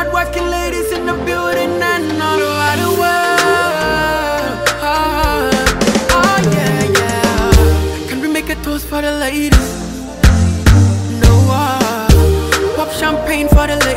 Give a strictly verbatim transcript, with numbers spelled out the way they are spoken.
hard-working ladies in the building and all over the world. Oh, oh yeah, yeah. Can we make a toast for the ladies? No, uh, pop champagne for the ladies.